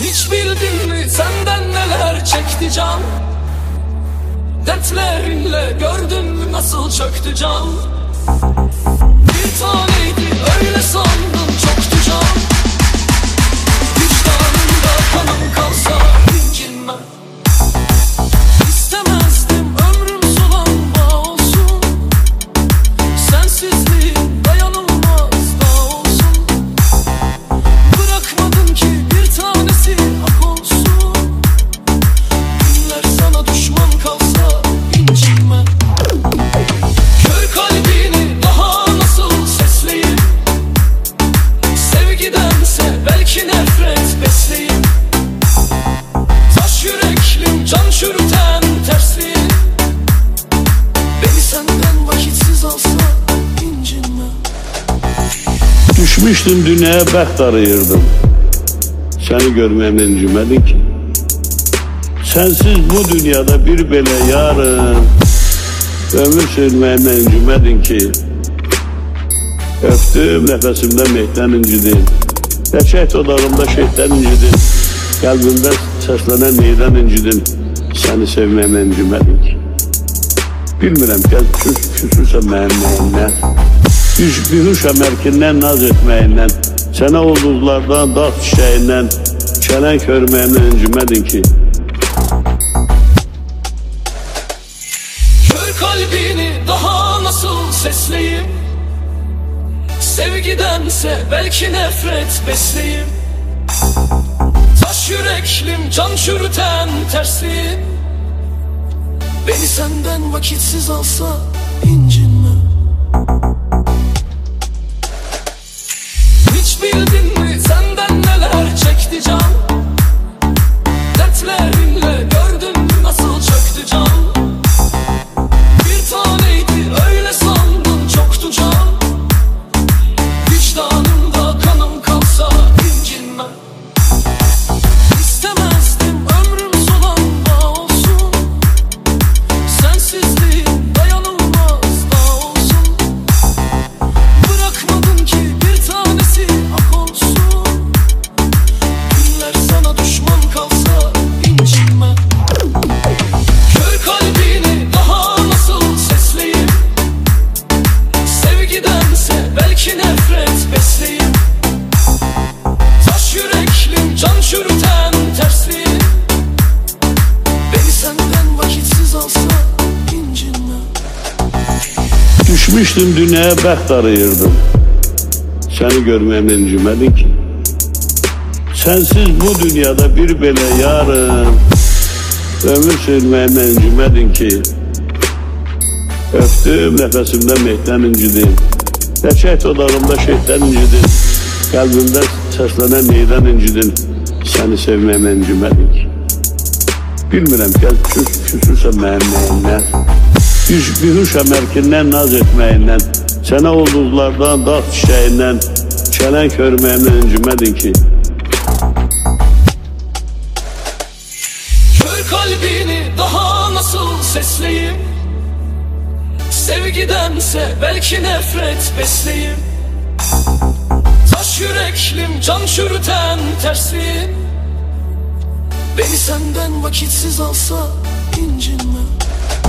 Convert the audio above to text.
Hiç bildin mi senden neler çekti can? Dertlerinle gördün mü nasıl çöktü can? Bir taneydi öyle sandım çoktu can. Vicdanımda kanım kalsa incinmem. İstemezdim ömrüm son anda olsun. Sensizliğin dayanılmaz da olsun. Bırakmadın ki bir tanesi hak olsun. Günler sana düşman kalsa incinmem. Kör kalbini daha nasıl sesleyeyim? Sevgidense belki nefret besleyeyim. Taş yüreklim can çürüten tersliğim. Beni senden vakitsiz alsa incinme. Düşmüştüm dünyaya bəxt arayırdım. Seni görməyimlə incimədin ki. Sensiz bu dünyada bir belə yarın. Ömür sürməyimlə incimədin ki. Öptüm nəfəsimdə mehdən incidin. Qəçək dodağımda şeydən incidin. Qəlbimdə səslənən neydən incidin. Səni sevməyimlə incimədin ki. Bilmirəm gəl küsürsə mənim nəyindən. Bihuşam ərkindən naz etməyindən. Sənə ulduzlardan, dağ çiçəyindən. Çələng hörməyimlə incimədin ki. Kör kalbini daha nasıl sesleyeyim? Sevgidense belki nefret besleyeyim. Taş yüreklim can çürüten tersliğim. Beni senden vakitsiz alsa incinme. Hiç bildin mi senden neler çekti can? Dertlerinle gördün mü nasıl çöktü can? Bir taneydi öyle sandım çoktu can. Vicdanımda kanım kalsa incinmem. İstemezdim ömrüm son anda olsun. Sensizliğin dayanılmaz da olsun. Bırakmadın ki bir tanesi hak olsun. Günler sana düşman kalsa incinmem. Kör kalbini daha nasıl sesleyeyim? Sevgidense belki nefret besleyeyim. Taş yüreklim can çürüten tersliğim. Beni senden vakitsiz alsa incinme. Düşmüştüm dünyaya bəxt arayırdım. Seni görməyimlə incimədin ki. Sensiz bu dünyada bir belə yarın. Ömür sürməyimlə incimədin ki. Öptüm nəfəsimdə mehdən incidin. Qəçək dodağımda şeydən incidin. Qəlbimdə səslənən neydən incidin. Səni sevməyimlə incimədin ki. Bilmirəm gəl küsürsə mənim nəyindən. Bihuşam ərkindən naz etməyindən. Sənə ulduzlardan, dağ çiçəyindən. Çələng hörməyimlə incimədin ki. Kör kalbini daha nasıl sesleyeyim? Sevgidense belki nefret besleyeyim. Taş yüreklim can çürüten tersliğim. Beni senden vakitsiz alsa incinme.